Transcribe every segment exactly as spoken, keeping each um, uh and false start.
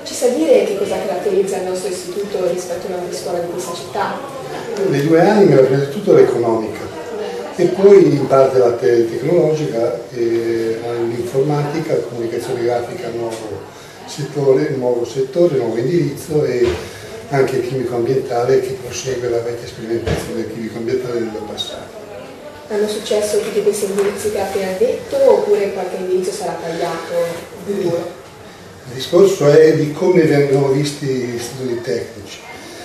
Ci sa dire che cosa caratterizza il nostro istituto rispetto a una scuola di questa città? Le due anime, prima di tutto l'economica e poi in parte la te tecnologica, e l'informatica, la comunicazione grafica, nuovo settore, nuovo settore, nuovo indirizzo, e anche il chimico ambientale che prosegue la vecchia sperimentazione del chimico ambientale del passato. Hanno successo tutti questi indirizzi che ha appena detto oppure qualche indirizzo sarà tagliato in futuro? Il discorso è di come vengono visti gli istituti tecnici.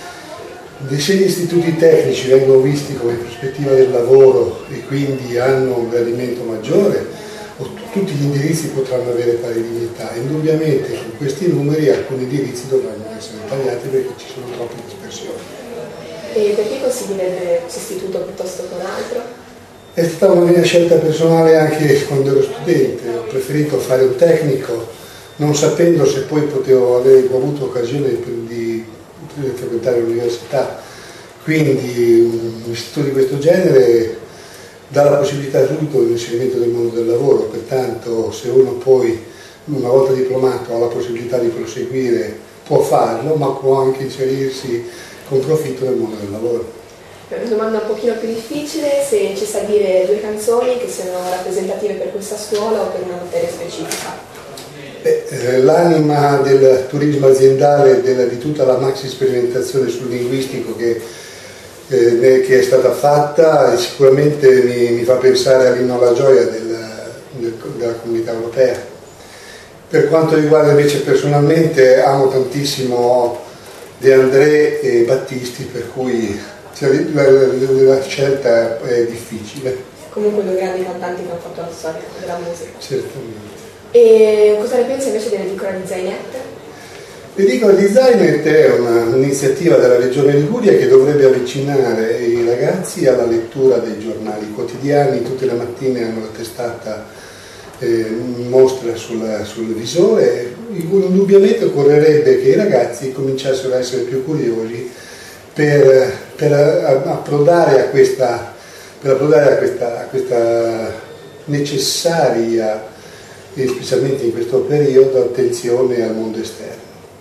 Se gli istituti tecnici vengono visti come prospettiva del lavoro e quindi hanno un gradimento maggiore, tutti gli indirizzi potranno avere pari dignità. Indubbiamente con questi numeri alcuni indirizzi dovranno essere tagliati perché ci sono troppe dispersioni. E perché consiglierebbe questo istituto piuttosto che un altro? È stata una mia scelta personale anche quando ero studente, ho preferito fare un tecnico non sapendo se poi potevo avere avuto occasione di frequentare l'università. Quindi un istituto di questo genere dà la possibilità subito dell'inserimento del mondo del lavoro, pertanto se uno poi una volta diplomato ha la possibilità di proseguire può farlo, ma può anche inserirsi con profitto nel mondo del lavoro. Una domanda un pochino più difficile, se ci sa dire due canzoni che siano rappresentative per questa scuola o per una materia specifica. Eh, l'anima del turismo aziendale della, di tutta la maxi sperimentazione sul linguistico che, eh, che è stata fatta sicuramente mi, mi fa pensare all'inno alla gioia del, del, della comunità europea. Per quanto riguarda invece personalmente, amo tantissimo De André e Battisti, per cui la, la, la scelta è difficile. Comunque due grandi cantanti che hanno fatto la storia della musica. Certamente. E cosa ne pensa invece dell'edicola di Zainet? L'edicola di Zainet è un'iniziativa della Regione Liguria che dovrebbe avvicinare i ragazzi alla lettura dei giornali quotidiani. Tutte le mattine hanno la testata eh, in mostra sul, sul visore. Indubbiamente occorrerebbe che i ragazzi cominciassero a essere più curiosi per, per approdare a questa, per approdare a questa, a questa necessaria, e specialmente in questo periodo, attenzione al mondo esterno.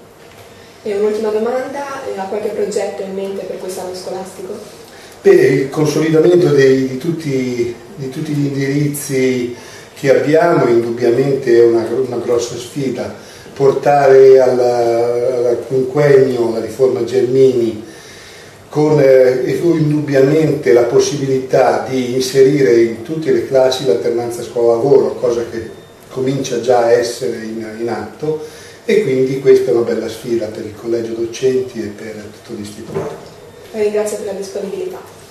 E un'ultima domanda, ha qualche progetto in mente per quest'anno scolastico? Beh, il consolidamento dei, di, tutti, di tutti gli indirizzi che abbiamo indubbiamente è una, una grossa sfida. Portare al quinquennio la riforma Gelmini con eh, indubbiamente la possibilità di inserire in tutte le classi l'alternanza scuola-lavoro, cosa che comincia già a essere in, in atto, e quindi questa è una bella sfida per il collegio docenti e per tutto l'istituto. La ringrazio per la disponibilità.